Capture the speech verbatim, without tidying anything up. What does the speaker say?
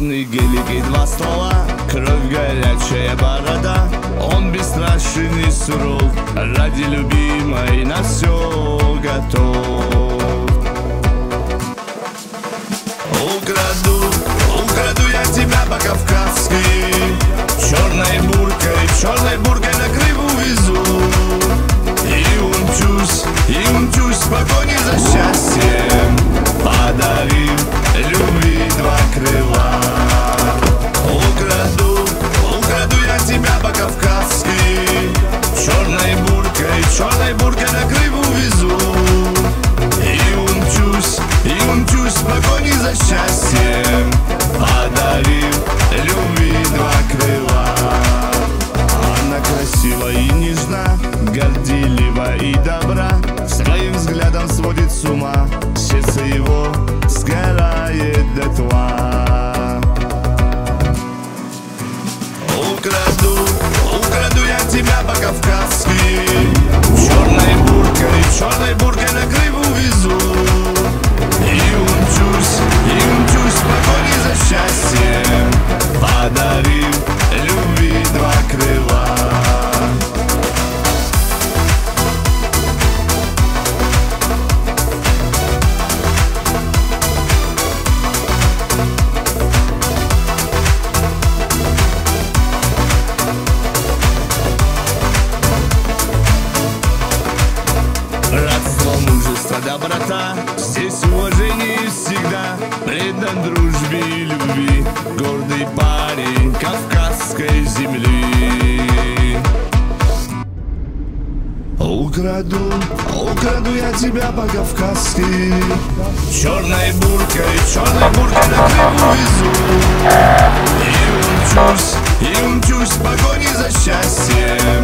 черный гелик и два ствола, кровь горячая борода. Он бесстрашен и суров, ради любимой на все готов. Украду, украду я тебя по-кавказски, черной буркой, черной буркой на Крым увезу. И умчусь, и умчусь в погоне за счастьем, подарив любви два крыла. Украду, украду я тебя по-кавказски, черной буркой, черной буркой на Крым увезу. И умчусь, и умчусь в погоне за счастьем, подарив любви два крыла. Она красива и нежна, горделива и добра, своим взглядом сводит с ума, сердце его сгорает дотла. Украду, украду я тебя по-кавказски, черной буркой, черной буркой на Крым увезу. И умчусь, и умчусь в погоне за счастьем, подарив любви два крыла. Братство, мужество, доброта, здесь уважение всегда, предан дружбе и любви, гордый парень кавказской земли. Украду, украду я тебя по-кавказски, черной буркой, черной буркой на Крым увезу. И умчусь, и умчусь в погоне за счастьем,